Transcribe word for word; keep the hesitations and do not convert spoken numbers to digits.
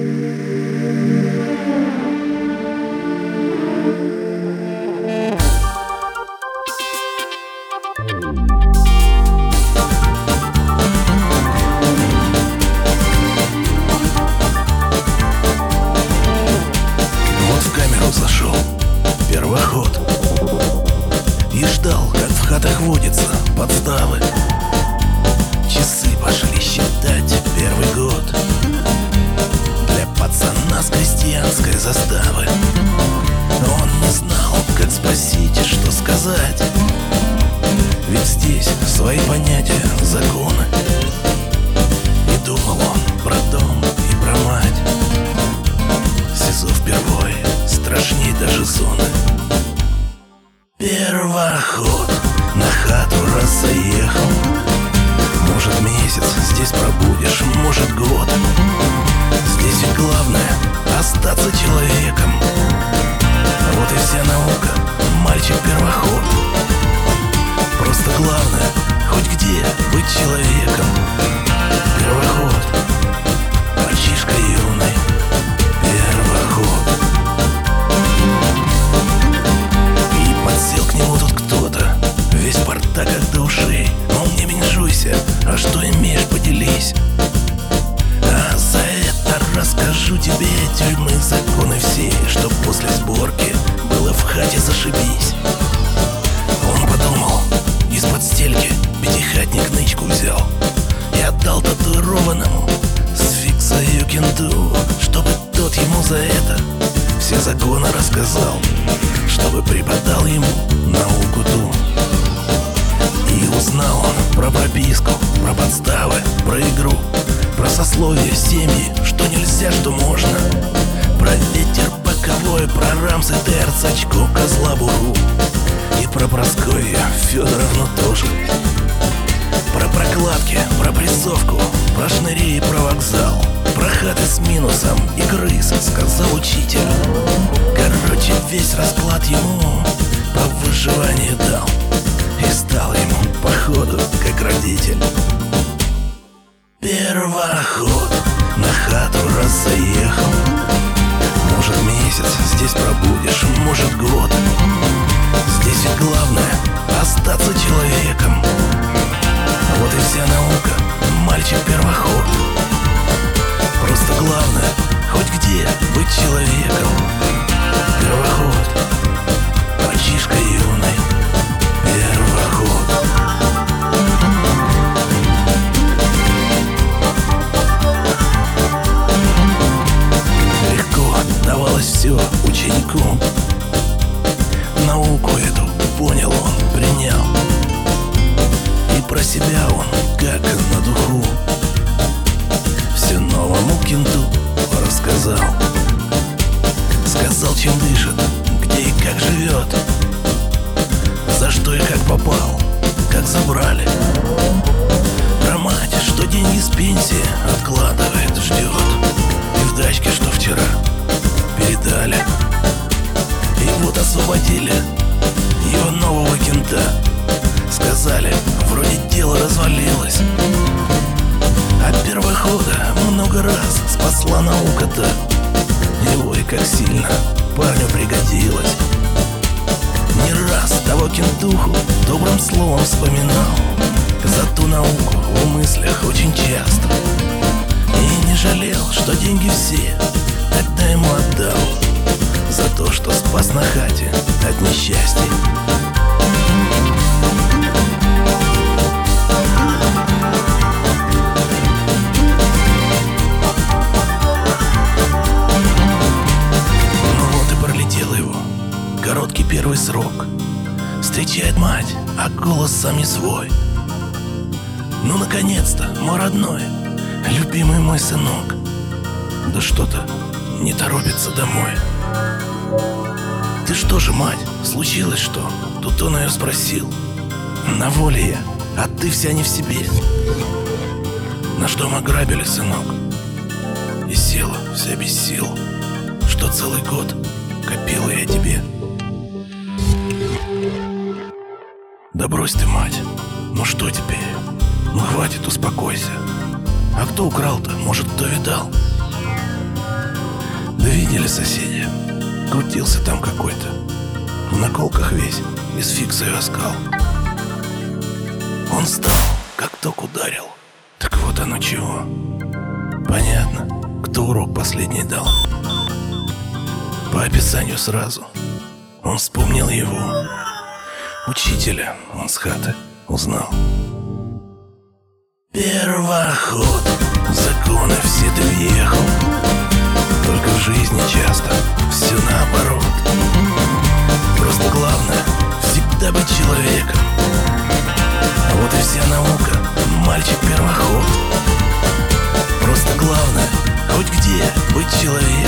Вот в камеру зашел первоход и ждал, как в хатах водится подставы. Часы пошли считать первый год для пацана с крестьянской заставы. Он не знал, как спросить и что сказать, ведь здесь свои понятия, законы. И думал он про дом и про мать. СИЗО впервой страшней даже зоны. Первоход на хату раз заехал. Может, месяц здесь пробудешь, может, год. Здесь ведь главное остаться человеком. Вот и вся наука, мальчик-первоход. Просто главное хоть где быть человеком. Первоход, мальчишка юный, первоход. И подсел к нему тут кто-то, весь в портаках до ушей. Мол, не меньшуйся, а что имеешь, поделись. А за это расскажу тебе тюрьмы, законы все, чтоб после сборки было в хате зашибись. Он подумал, из-под стельки пятихатник нычку взял и отдал татуированному сфиксаю кенту, чтобы тот ему за это все законы рассказал, чтобы преподал ему науку ту. И узнал он про прописку, про подставы, про игру, про сословие, семьи, что нельзя, что можно, про ветер боковой, про рамсы, терц, очко, козла, буру. И про Прасковью Федоровну тоже. Про прокладки, про прессовку, про шныри и про вокзал, про хаты с минусом и крыс, сказал учитель. Короче, весь расклад ему по выживанию дал. И стал ему, походу, как родитель. Первоход на хату раз заехал. Может, месяц здесь пробудешь, может, год. Здесь ведь главное остаться человеком. Вот и вся наука, мальчик-первоход. Просто главное хоть где быть человеком. Первоход, мальчишка юный, первоход. Легко давалось все ученику. Науку эту понял он, принял. И про себя он как на духу все новому кенту рассказал. Сказал, чем дышит, где и как живет, за что и как попал, как забрали. Про мать, что деньги с пенсии откладывает, ждет. И в дачке, что вчера передали. И вот освободили его нового кента. Сказали, вроде дело развалилось. А первохода много раз спасла наука-то. И ой, как сильно парню пригодилось. Не раз того кентуху добрым словом вспоминал. За ту науку в мыслях очень часто. И не жалел, что деньги все тогда ему отдал, за то, что спас на хате от несчастья. Ну вот и пролетел его короткий первый срок. Встречает мать, а голос сам не свой. Ну, наконец-то, мой родной, любимый мой сынок. Да что-то не торопится домой. Ты что же, мать, случилось что? Тут он ее спросил. На воле я, а ты вся не в себе. Наш дом ограбили, сынок. И села вся без сил, что целый год копила я тебе. Да брось ты, мать, ну что теперь? Ну хватит, успокойся. А кто украл-то? Может, кто видал? Да видели соседи, крутился там какой-то, в наколках весь, из фиксой оскал. Он встал, как ток ударил. Так вот оно чего. Понятно, кто урок последний дал. По описанию сразу он вспомнил его. Учителя он с хаты узнал. Первоход, законы все ты въехал. Только в жизни часто все наоборот. Просто главное всегда быть человеком. Вот и вся наука, мальчик-первоход. Просто главное хоть где быть человеком.